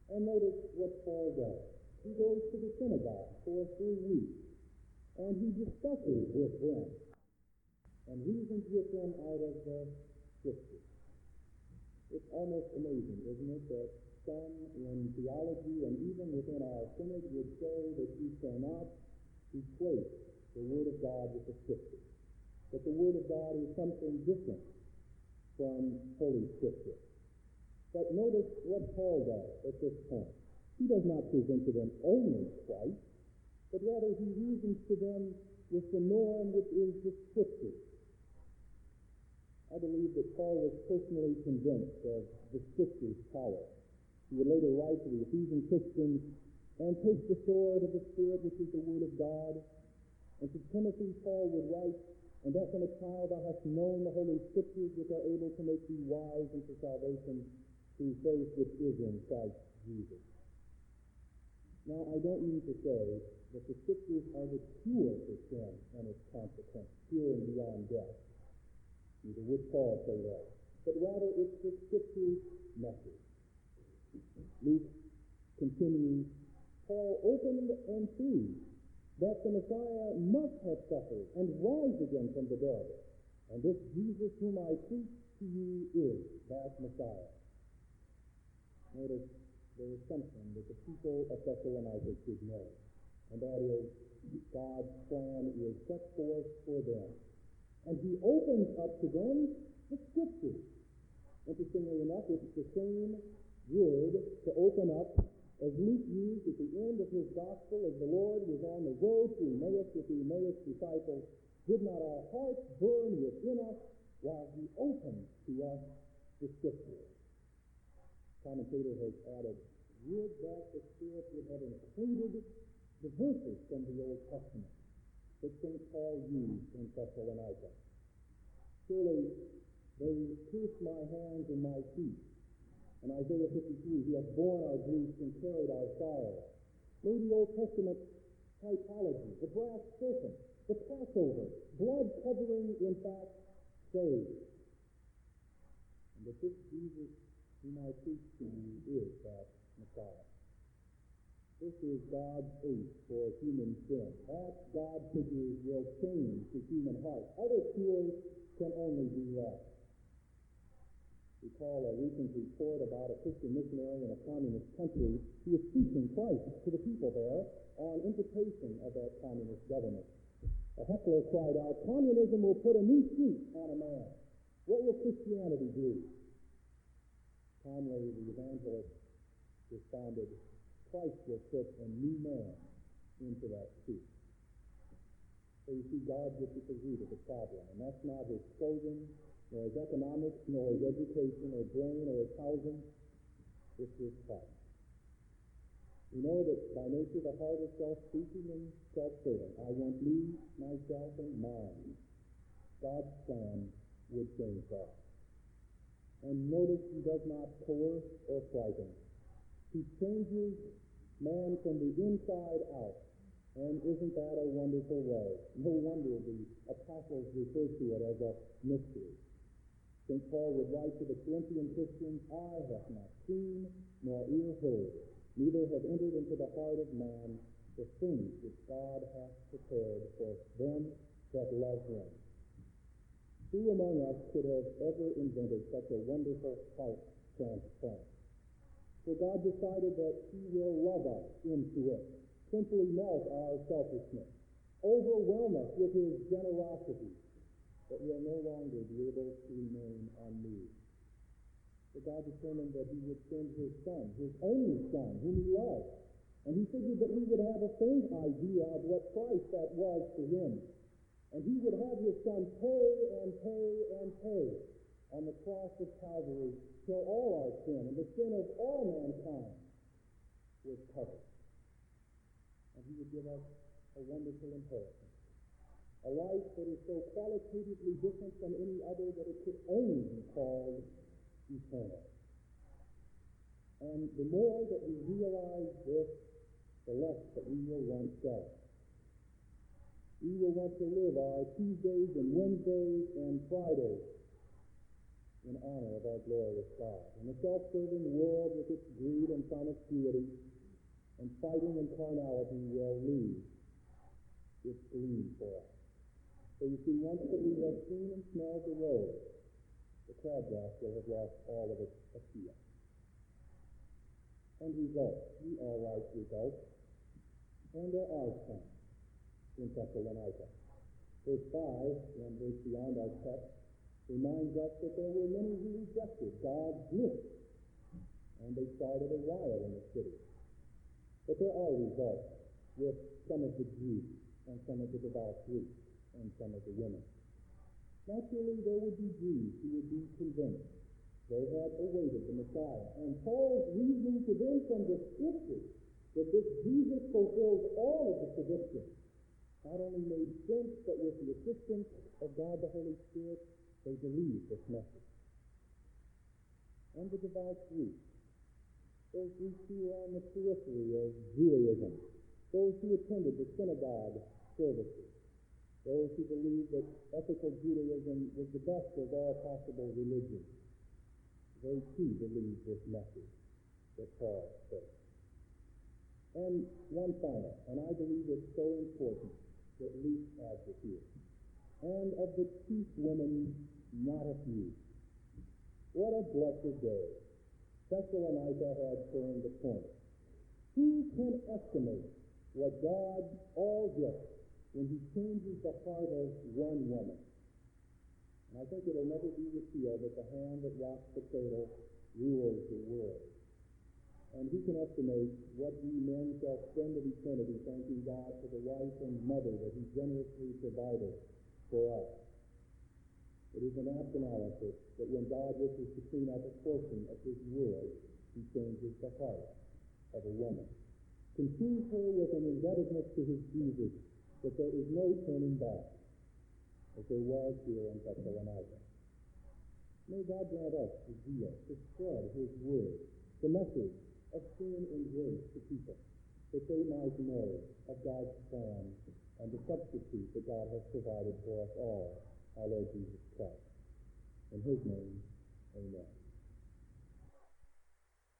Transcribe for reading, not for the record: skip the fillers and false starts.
And notice what Paul does. He goes to the synagogue for 3 weeks, and he discusses with them and reasons with them out of the Scriptures. It's almost amazing, isn't it, that some in theology and even within our synod would say that you cannot equate the Word of God with the Scriptures, that the Word of God is something different from Holy Scripture. But notice what Paul does at this point. He does not present to them only Christ, but rather he reasons to them with the norm which is the Scripture. I believe that Paul was personally convinced of the Scripture's power. He would later write to the Ephesian Christians, and take the sword of the Spirit, which is the Word of God. And to Timothy, Paul would write, and that from a child thou hast known the Holy Scriptures, which are able to make thee wise unto salvation through faith which is in Christ Jesus. Now, I don't mean to say that the Scriptures are the cure for sin and its consequence, curing beyond death. Neither would Paul say that. But rather, it's the Scripture's message. Luke continues, Paul opened and proved that the Messiah must have suffered and rise again from the dead. And this Jesus whom I preach to you is that Messiah. Notice there is something that the people of Thessalonica should know, and that is God's plan is set forth for them. And he opens up to them the Scriptures. Interestingly enough, it's the same word to open up as Luke used at the end of his gospel as the Lord was on the road to Emmaus with the Emmaus disciples. Did not our hearts burn within us while he opened to us the Scripture? Commentator has added, would that the Spirit would have included the verses from the Old Testament that St. Paul used in Thessalonica. Surely they pierced my hands and my feet. In Isaiah 53, he hath borne our griefs and carried our sorrows. Maybe Old Testament typology, the brass serpent, the Passover, blood covering, in fact, saves. And that this Jesus whom I preach to you is that Messiah. This is God's ache for human sin. That God figures will change the human heart. Other cures can only be left. Recall a recent report about a Christian missionary in a communist country who was preaching Christ to the people there on invitation of that communist government. A heckler cried out, "Communism will put a new suit on a man. What will Christianity do?" Calmly, the evangelist responded, "Christ will put a new man into that suit." So you see, God gets at the root of the problem, and that's not his clothing, nor his economics, nor his education, or brain, or his housing. It's his heart. We know that by nature the heart is self-seeking and self-serving. I want me, myself, and mine. God's plan would change that. And notice he does not coerce or frighten. He changes man from the inside out. And isn't that a wonderful way? No wonder the apostles refer to it as a mystery. St. Paul would write to the Corinthian Christians, "Eye hath not seen, nor ear heard, neither have entered into the heart of man the things which God hath prepared for them that love him." Who among us could have ever invented such a wonderful heart transplant? For God decided that he will love us into it, simply melt our selfishness, overwhelm us with his generosity, that we'll no longer be able to remain unmoved. So God determined that he would send his Son, his only Son, whom he loved. And he figured that we would have a faint idea of what price that was to him. And he would have his Son pay and pay and pay on the cross of Calvary till all our sin and the sin of all mankind was covered. And he would give us a wonderful inheritance. A life that is so qualitatively different from any other that it could only be called eternal. And the more that we realize this, the less that we will want self. We will want to live our Tuesdays and Wednesdays and Fridays in honor of our glorious God. And the self-serving world with its greed and promiscuity and fighting and carnality will lose its gleam for us. So you see, once that we have seen and smelled the rose, the crabgrass will have lost all of its appeal. And results, the all-right results, and there are some in Thessalonica. Verse 5, one verse beyond our text, reminds us that there were many who rejected God's gift, and they started a riot in the city. But there are results with some of the Jews and some of the devout Greeks and some of the women. Naturally, there would be Jews who would be convinced they had awaited the Messiah. And Paul's reasoning to them from the Scriptures that this Jesus fulfills all of the predictions not only made sense, but with the assistance of God the Holy Spirit, they believed this message. And the devout Greeks, those Greeks who were on the periphery of Judaism, those who attended the synagogue services, those who believed that ethical Judaism was the best of all possible religions, they too believed this message that Paul said. And one final, and I believe it's so important that Luke adds it here. And of the chief women, not a few. What a blessed day. Thessalonica had turned the corner. Who can estimate what God all gets when he changes the heart of one woman? And I think it'll never be revealed that the hand that rocks the cradle rules the world. And who can estimate what we men shall spend of eternity thanking God for the wife and mother that he generously provided for us? It is an apt analysis that when God wishes to clean up a portion of his world, he changes the heart of a woman. Confuse her with an indebtedness to his Jesus that there is no turning back, as there was here in Thessalonica. May God grant us the zeal to spread his word, the message of sin and grace to people, that they might know of God's plan and the substitute that God has provided for us all, our Lord Jesus Christ. In his name, amen.